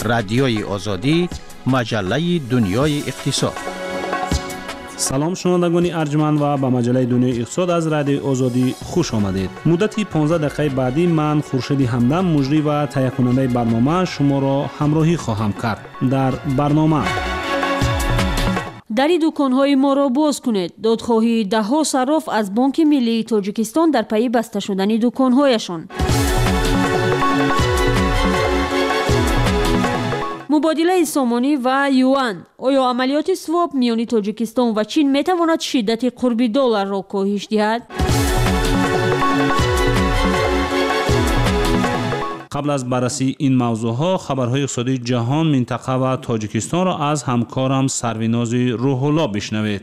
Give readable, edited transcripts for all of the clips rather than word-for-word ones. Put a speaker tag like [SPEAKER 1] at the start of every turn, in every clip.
[SPEAKER 1] رادیوی آزادی، مجله دنیای اقتصاد.
[SPEAKER 2] سلام شنوندگان ارجمند و به مجله دنیای اقتصاد از رادیو آزادی خوش آمدید. مدتی 15 دقیقه بعدی من خورشید همدم مجری و تهیه کننده برنامه شما را همراهی خواهم کرد. در برنامه
[SPEAKER 3] دری دکان‌های ما را باز کنید. دادخواهی ده‌ها صراف از بانک ملی تاجیکستان در پی بسته شدن دکان‌هایشان. مبادله سامانی و یوان. آیا عملیات سواب میان تاجیکستان و چین میتواند شدت قرب دلار را کاهش دهد؟
[SPEAKER 2] قبل از بررسی این موضوعها خبرهای اقتصادی جهان، منطقه و تاجیکستان را از همکارم سرویناز روح الله بشنوید.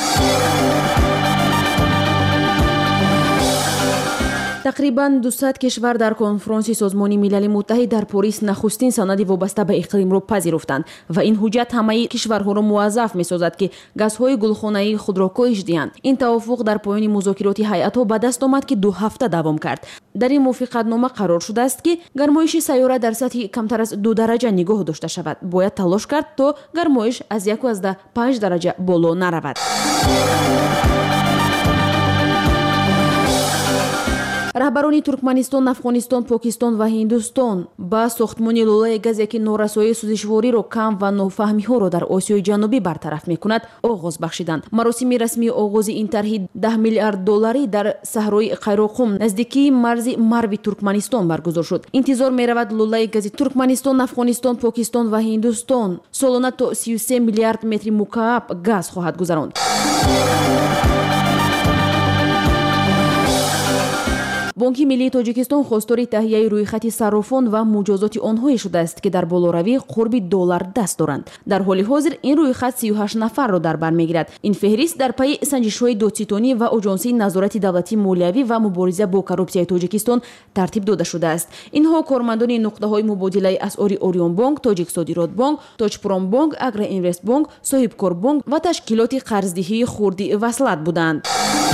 [SPEAKER 4] تقریباً 200 کشور در کنفرانس سازمان ملل متحد در پاریس نخستین سند وابسته به اقلیم را پذیرفتند و این حجت همه کشورها را موظف می‌سازد که گازهای گلخانه‌ای خود را کاهش دهند. این توافق در پایان مذاکرات هیئت‌ها به دست آمد که 2 هفته دوام کرد. در این موافقتنامه قرار شده است که گرمایش سیاره در سطح کمتر از 2 درجه نگاه داشته شود. باید تلاش کرد تا گرمایش از 1.5 درجه بالا نرود. رهبران ترکمنستان، افغانستان، پاکستان و هندوستان با ساختمان لوله گازی که نورسایی سوزشواری را کم و نافهمی‌ها را در آسیای جنوبی برطرف می‌کند آغاز بخشیدند. مراسم رسمی آغاز این طرح 10 میلیارد دلاری در صحرای قیراقم نزدیکی مرز مرو ترکمنستان برگزار شد. انتظار می‌رود لوله گازی ترکمنستان، افغانستان، پاکستان و هندوستان سالانه تا 33 میلیارد متر مکعب گاز خواهد گذراند. بانک ملی تاجیکستان خواستار تهیه رویخط صرافان و مجازات آنها شده است که در بالاروی قرب دلار دست دارند. در حال حاضر این رویخط 38 نفر را در بر میگیرد. این فهرست در پی سنجش‌های دادستانی و آژانس نظارت دولتی مالیوی و مبارزه با کروپسیای تاجیکستان ترتیب داده شده است. اینها کارمندان نقطه‌های مبادله اسعار اوریون بانک، تاجیک صادرات بانک، تاجپرام بانک، اگرا اینوست بانک، صاحبکار بانک و تشکیلات قرضدهی خردی وصلت بودند.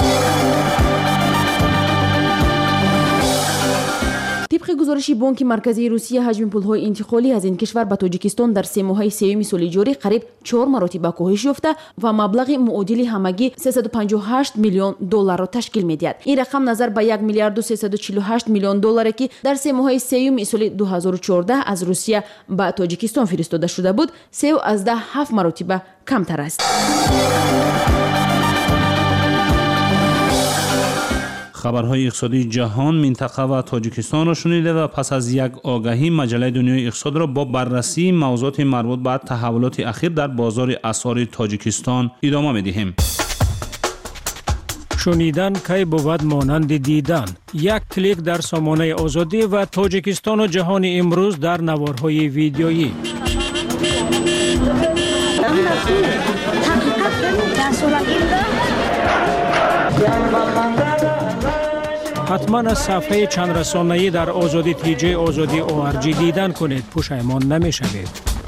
[SPEAKER 4] طبق گزارش بانک مرکزی روسیه حجم پول‌های انتقالی از این کشور به تاجیکستان در 3 ماه سوم سال جاری قریب 4 مراتب کاهش یافته و مبلغ معادل همگی 358 میلیون دلار را تشکیل می‌دهد. این رقم نظر به 1 میلیارد و 348 میلیون دلاری که در 3 ماه سوم سال 2014 از روسیه به تاجیکستان فرستاده شده بود 3.7 مراتب کمتر است.
[SPEAKER 2] خبرهای اقتصادی جهان، منطقه و تاجیکستان را شنیده و پس از یک آگهی مجله دنیای اقتصاد را با بررسی موضوعات مربوط به تحولات اخیر در بازار اسعار تاجیکستان ادامه می‌دهیم.
[SPEAKER 5] شنیدن کی بود مانند دیدن. یک کلیک در سامانه آزادی و تاجیکستان و جهان امروز در نوارهای ویدیویی. حتما از صفحه چند رسانه‌ای در آزادی تیجی آزادی ORG دیدن کنید. پشیمان نمی‌شوید.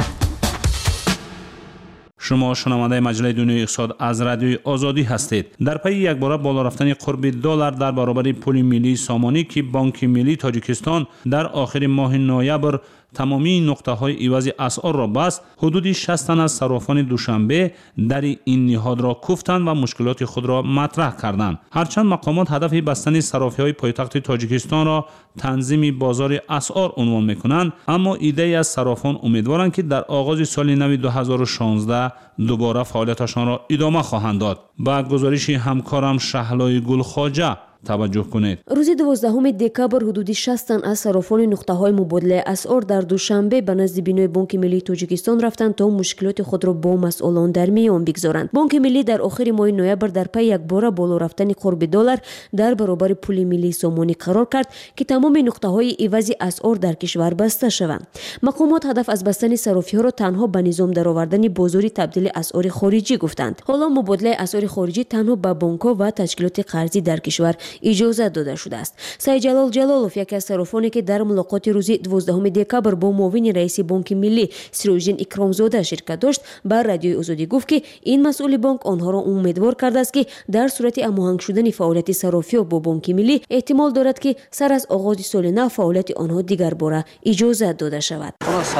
[SPEAKER 2] شما شنونده مجله دنیای اقتصاد از رادیوی آزادی هستید. در پی یکباره بالا رفتن قرب دلار در برابر پول ملی سامانی که بانک ملی تاجیکستان در آخر ماه نوامبر تمامی نقطه‌های عوض اسعار را بست، حدود 60 تن از صرافان دوشنبه در این نهاد را کوفتند و مشکلات خود را مطرح کردند. هرچند مقامات هدف بستن صرافی‌های پایتخت تاجیکستان را تنظیم بازار اسعار عنوان می‌کنند، اما ایده از صرافان امیدوارند که در آغاز سال نو 2016 دوباره فعالیتشان را ادامه خواهند داد. با گزارش همکارم شهلای گلخواجه توجه کنید.
[SPEAKER 4] روز 12 دکامبر حدود 60 تن از صرافان نقطه‌های مبادله اسعار در دوشنبه به نزد بینای بانک ملی تاجیکستان رفتند تا مشکلات خود را با مسئولان در میان بگذارند. بانک ملی در آخر ماه نوامبر در پی یکباره بالا رفتن قرب دلار در برابر پول ملی سامانی قرار کرد که تمام نقطه‌های عوض اسعار در کشور بسته شوند. مقامات هدف از بستن صرافی‌ها را تنها به نظام درآوردن بازار تبدیل اسعار خارجی گفتند. حالا مبادله اسعار خارجی تنها با بانک‌ها و تشکیلات قرضی در کشور
[SPEAKER 6] اجازت داده شده است. سید جلال جلالوف یکی از صرافانی که در ملاقات روز 12 دکبر با معاون رئیس بانک ملی سیروژدین اکرامزاده شرکت داشت بر رادیوی آزادی گفت که این مسئول بانک آنها را امیدوار کرده است که در صورت هماهنگ شدن فعالیت صرافی با بانک ملی احتمال دارد که سر از آغاز سال نو فعالیت آنها دیگر باره اجازت داده شود.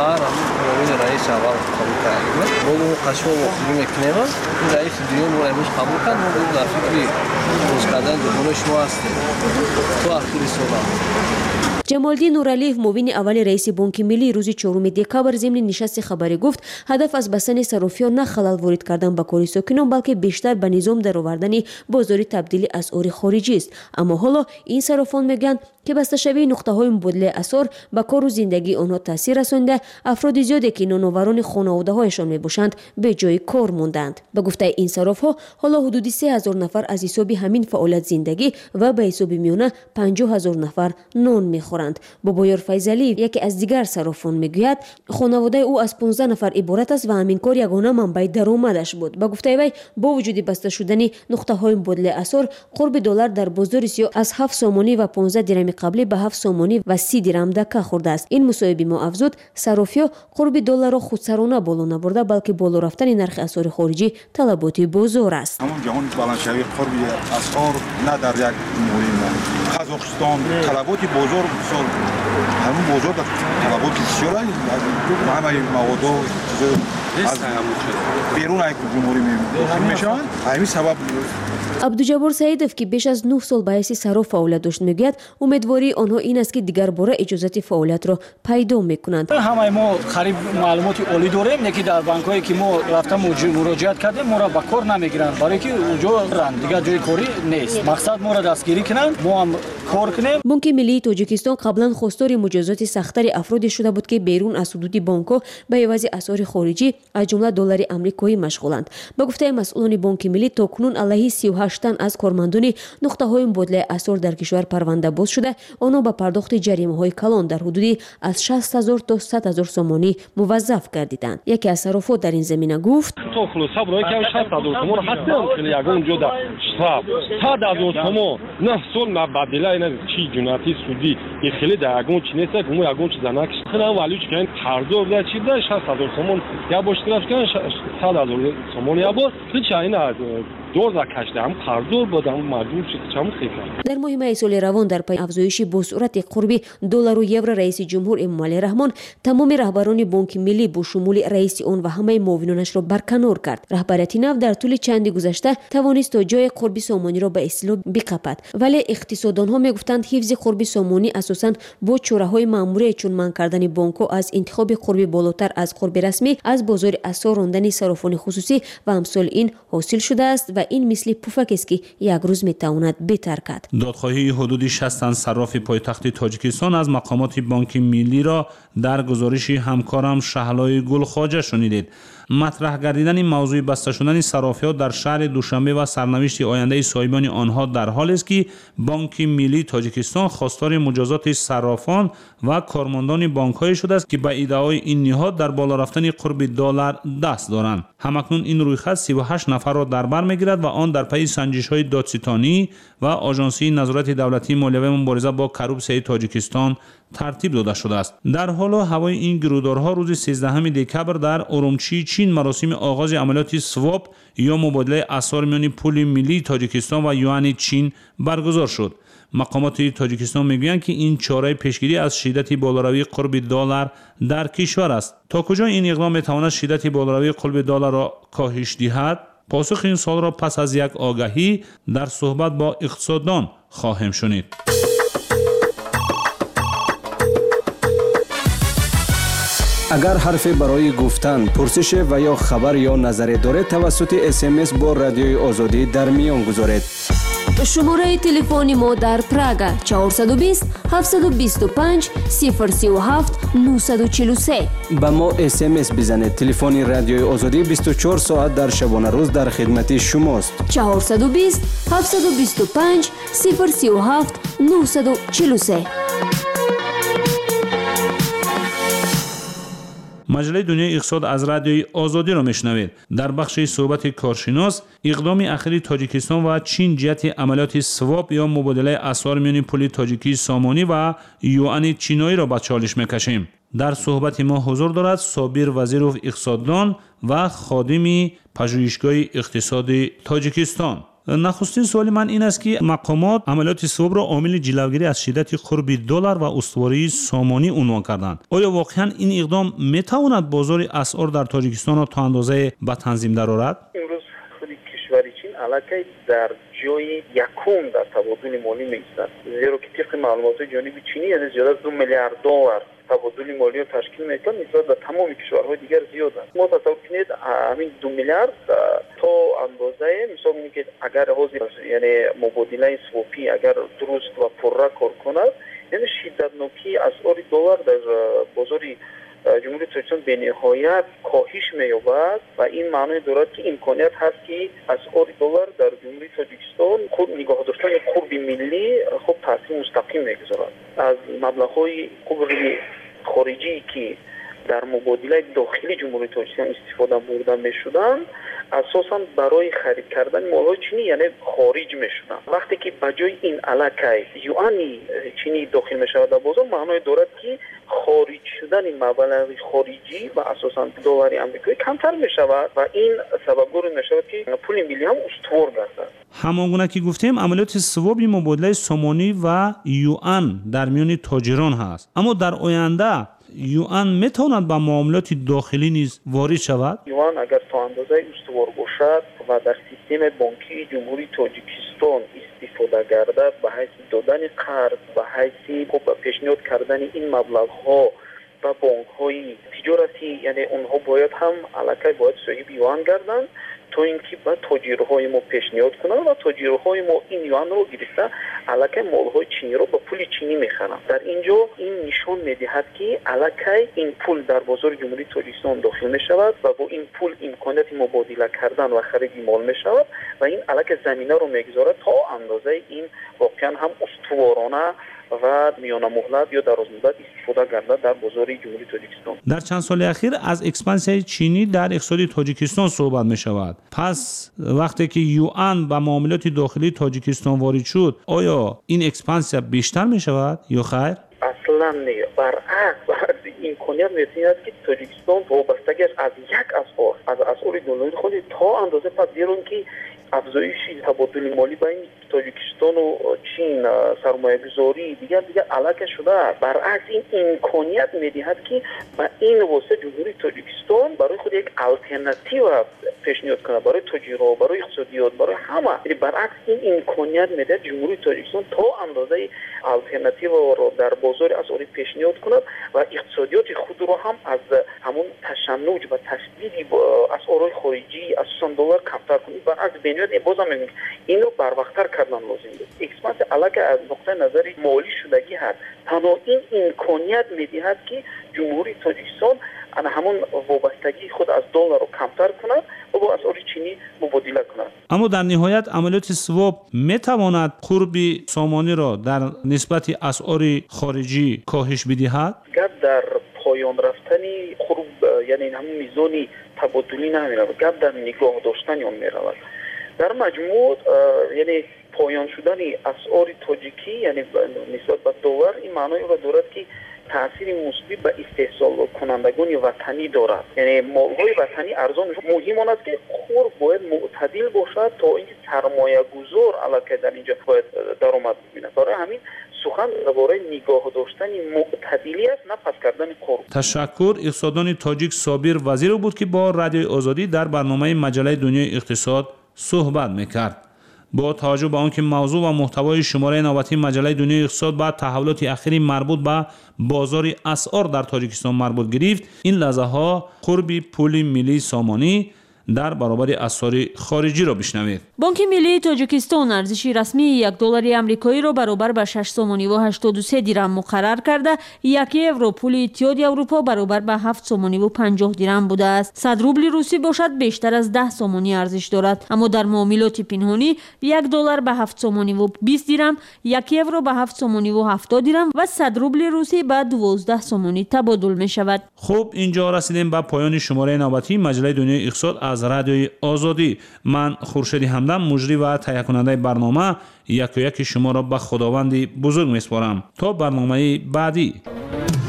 [SPEAKER 6] جمالدین نورعلیف معاون اول رئیس بانک ملی روز 4 دکبر ضمن نشست خبری گفت هدف از بستن صرافیان نه خلل وارد کردن به کار ساکنان بلکه بیشتر به نظام درآوردن بازار تبدیل اسعار خارجی است. اما حالا این صرافان میگن که بسته شوی نقطه‌های مبادله اسعار به کار و زندگی آنها تاثیر رسانده، افراد زیادی که نانآوران خانواده‌هایشان میباشند به جای کار موندند. به گفته این صراف‌ها حالا حدود 3000 نفر از حساب همین فعالیت زندگی و به حساب میانه 50000 نفر نان میخورند. بابایار فیضلی یکی از دیگر صرافان میگوید خانواده او از 15 نفر عبارت است و همین کار یگانه منبع درآمدش بود. به گفته وی با وجود بسته شدن نقطه‌های مبادله اسعار قرب دلار در بازار سیاه از 7 سومانی و 15 درم قبلی به 7 سومانی و 30 درم دکه خورده است. این مصاحبه ما افزود صرافی‌ها قرب دلار را خودسرانه بالا نبرده بلکه بالا رفتن نرخ اسعار خارجی طلبات بازار است.
[SPEAKER 7] همون جهان بلندشوی قرب اسعار نه در یک مهم قزاقستان طلبات بازار سال همون بازار طلبات بسیار همه مواد از بیرون از جمهوری میشن. همین سبب
[SPEAKER 6] عبدالجبار سعیدов که بیش از 9 سال به حیث صراف فعالیت داشت میگوید امیدواری آنها این است که دیگر باره اجازت فعالیت را پیدا میکنند.
[SPEAKER 8] همه ما خرید معلومات عالی داریم، یکی در بانک هایی که ما رفتم مراجعت کردیم ما را به کار نمیگیرند برای که اونجا رند دیگر جای کاری نیست. مقصد ما را دستگیری کنند ما هم کار کنیم. بانک
[SPEAKER 6] ملی تاجیکستان قبلا خواستار مجازات سخت‌تر افرادی شده بود که بیرون از حدود بانک‌ها به عوض اسعار خارجی از جمله دلار آمریکایی مشغولند. به گفته مسئولان بانک ملی تاکنون علیه 38 تن از کارمندان نقطه‌های مبادله اسعار در کشور پرونده باز شده، آنها به پرداخت جریمه‌های کلان در حدود از 60000 تا 100000 سومانی موظف گردیدند. یکی از صرافان در این زمینه گفت
[SPEAKER 9] تو خلاصه برای که 60000 سوم حتما خیلی یگان جدا شراب 100000 سوم نه سول مبادله اینا چی جناتی سودی خیلی در یگان چی نیست که مو یگان چی زنک خیلی ولی چه قرض و چی ده 60000 سوم یا باشتراش کنن 100000 سوم یا با چه اینا دور کشدم قرض بودم مجبور شدم خیلی.
[SPEAKER 6] در ماه سال روان در پی افزایش با سرعت قربی دلار و یورو رئیس جمهور امامعلی رحمان تمام رهبران بانک ملی با شمول رئیس آن و همه معاونانش را برکنار کرد. رهبریت نو در طول چند گذشته توانست تا جای قربی سامانی را به اصلاح بقپد، ولی اقتصاددانها میگفتند حفظ قربی سامانی اساساً با چاره‌های مأموری چون من کردن بانک‌ها از انتخاب قربی بالاتر از قربی رسمی از بازار اسعار راندن صرافان خصوصی و امثال این حاصل شده است و این مثل پفک است که یک روز میتواند بهتر کرد.
[SPEAKER 2] دادخواهی حدود 60 تن صراف پایتخت تاجیکستان از مقامات بانک ملی را در گزارش همکارم شهلای گلخواجه شنیدید. مطرح گردیدن این موضوع بسته شدن صرافی‌ها در شهر دوشنبه و سرنوشت آینده صاحبان آنها در حالی است که بانک ملی تاجیکستان خواستار مجازات صرافان و کارمندان بانک‌های شده است که به ایده‌های این نهاد در بالا رفتن قرب دلار دست دارند. همکنون این رویخط 38 نفر را در بر می‌گیرد و آن در پی سنجش‌های دادستانی و آژانسی نظارت دولتی مالیه و مبارزه با کروپسیای تاجیکستان ترتیب داده شده است. در حال و هوای این گرودارها روز 13 دکبر در ارومچی چین مراسم آغاز عملیات سواپ یا مبادله اسعار میان پول ملی تاجیکستان و یوان چین برگزار شد. مقامات تاجیکستان میگویند که این چاره پیشگیری از شدت بالاروی قرب دلار در کشور است. تا کجا این اقدام میتواند شدت بالاروی قرب دلار را کاهش دهد؟ پاسخ این سوال را پس از یک آگهی در صحبت با اقتصاددان خواهیم شنید.
[SPEAKER 10] اگر حرفی برای گفتن، پرسش و یا خبر یا نظری دارید توسط SMS با رادیوی آزادی در میان گذارید.
[SPEAKER 6] شماره تلفنی ما در پراگ 420 725 037 943.
[SPEAKER 10] با ما SMS بزنید. تلفن رادیوی آزادی 24 ساعت در شبانه روز در خدمت شماست.
[SPEAKER 6] 420 725 037 943.
[SPEAKER 2] مجله دنیای اقتصاد از رادیوی آزادی را میشنوید. در بخش صحبت کارشناس اقدام اخیر تاجیکستان و چین جهت عملیات سواپ یا مبادله اسعار میان پول تاجیکی سامانی و یوان چینایی را به چالش میکشیم. در صحبت ما حضور دارد صابر وزیرov اقتصاددان و خادم پژوهشگاه اقتصادی تاجیکستان. نخستین سوال من این است که مقامات عملیات سواب را عامل جلوگیری از شدت قرب دلار و استواری سامانی عنوان کردند. آیا واقعا این اقدام میتواند بازار اسعار در تاجیکستان را تا اندازه به تنظیم درآورد؟
[SPEAKER 11] امروز خود کشور چین علاقه در جای یکم در تبادل مالی می‌ایستد، زیرا که طبق معلومات جانب چینی یعنی زیاد از 2 میلیارد دلار تبادل مالی رو تشکیل میکنه، نسبت به تمام کشورهای دیگر زیاد است. ما تصور کنید همین 2 میلیارد تا اندازه مثال اینه که اگر حاضر یعنی مبادله سواپی اگر درست و پررا کار کند، یعنی شدتناکی اسعار دلار در بازار جمهوری تاجیکستان به نهایت کاهش می‌یابد و این معنی دارد که امکانیت هست که اسعار دلار در جمهوری تاجیکستان خود نگاه داشتن قرب ملی خود تاثیر مستقیم می‌گذارد. از مبلغ‌های قرب خارجی که در مبادله داخلی جمهوری تاجیکستان استفاده برده می‌شدند، اساساً برای خرید کردن مال‌های چینی یعنی خارج می‌شدند. وقتی که بجای این علاقه یوان چینی داخل می‌شود در بازار، معنی دارد که خارج شدن مبلغ خارجی و اساساً دلار آمریکایی کمتر می‌شود و این سببگار می‌شود که پول ملی هم استوار گردد.
[SPEAKER 2] همانگونه که گفتیم عملیات سواب مبادله سامانی و یوان در میان تاجران هست، اما در آینده یوان میتواند به معاملات داخلی نیز وارد شود؟
[SPEAKER 11] یوان اگر تا اندازه استوار باشد و در سیستم بانکی جمهوری تاجیکستان استفاده گردد به حیث دادن قرض و حیث پیشنهاد کردن این مبلغ‌ها و بانک‌های تجارتی، یعنی اونها باید هم علاقه باید صاحب یوان گردند تا اینکه با تاجرهای ما پیشنهاد کنند و تاجرهای ما این یوان رو گرفته علاقه مال‌های چینی رو با پول چینی می‌خرند. در اینجا این نشان می‌دهد که علاقه این پول در بازار جمهوری تاجیکستان داخل می‌شود و با این پول امکانات مبادله کردن و خرید مال می‌شود و این علاقه زمینه رو می‌گذارد تا اندازه این واقعا هم استوارانه و میانه مهلت یا دراز مدت استفاده گردد در بازار جمهوری تاجیکستان.
[SPEAKER 2] در چند سال اخیر از اکسپانسیون چینی در اقتصاد تاجیکستان صحبت می شود. پس وقتی که یوان به معاملات داخلی تاجیکستان وارد شد، آیا این اکسپانسیون بیشتر می شود یا خیر؟
[SPEAKER 11] اصلا نه، برعکس امکانیت می‌رسد که تاجیکستان وابستگیش از یک اسعار دلاری خود تا اندازه پس دیرون که افزایش تبادل مالی بین تاجیکستان و چین سرمایه‌گذاری دیگر علاقه شده. برعکس این امکانیت می‌دهد که با این واسه جمهوری تاجیکستان برای خود یک آلترناتیو پیشنهاد کنه برای تجارت، برای اقتصادیات، برای همه. یعنی برعکس این امکانیت می‌دهد جمهوری تاجیکستان تا اندازه آلترناتیو رو در بازار اسعار پیشنهاد کند و اقتصادیات خود رو هم از همون تشنج و تشدید اسعار خارجی اساساً دلار کمتر کنید. برعکس بنیاد بازم میگم اینو بر وقت‌تر کردن لازم است. اکسپانس علاقه از نقطه نظر مالی شدگی هست. تنها این امکانیت می‌دهد که جمهوری تاجیکستان همون وابستگی خود از دلار رو کمتر کند و با اسعار چینی مبادله کند.
[SPEAKER 2] اما در نهایت عملیات سواب میتواند قرب سامانی را در نسبت اسعار خارجی کاهش بدهد؟
[SPEAKER 11] گپ در پایان رفتن قرب یعنی همون میزان تبادلی نمی‌رود، گپ در نگاه داشتن اون می‌رود. در مجموع یعنی پایان شدن اسعار تاجیکی یعنی نسبت به دلار این معنی را دارد که تأثیر مثبت به استحصال کنندگان وطنی دارد. یعنی مال‌های وطنی ارزان مهم آن است که خور باید معتدل باشد تا اینکه سرمایه‌گذار علاقه در اینجا باید درآمد ببیند. برای همین سخن درباره نگاه داشتن معتدلی است، نه پس کردن قرب.
[SPEAKER 2] تشکر. اقتصاددان تاجیک صابر وزیر بود که با رادیوی آزادی در برنامه مجله دنیای اقتصاد صحبت میکرد. با توجه به آنکه موضوع و محتوای شماره 90 مجله دنیای اقتصاد بعد تحولات اخیری مربوط به بازار اسعار در تاجیکستان مربوط گرفت، این لحظه ها قرب پول ملی سامانی در برابر اسعار خارجی را بشنوید.
[SPEAKER 3] بانک ملی تاجیکستان ارزش رسمی $1 آمریکایی را برابر به 6 سومانی و 83 درم مقرر کرده، 1 یورو پول اتحادیه اروپا برابر به 7 سومانی و 50 درم بوده است. 100 روبل روسی باشد بیشتر از 10 سومانی ارزش دارد، اما در معاملات پنهانی $1 به 7 سومانی و 20 درم، 1 یورو به 7 سومانی و 70 درم و 100 روبل روسی به 12 سومانی تبادل می شود.
[SPEAKER 2] خب اینجا رسیدیم به پایان شماره نوبتی مجله دنیای اقتصاد از رادیوی آزادی. من خورشید همدم مجری و تهیه کننده برنامه یک شما را به خداوند بزرگ میسپارم تا برنامه بعدی.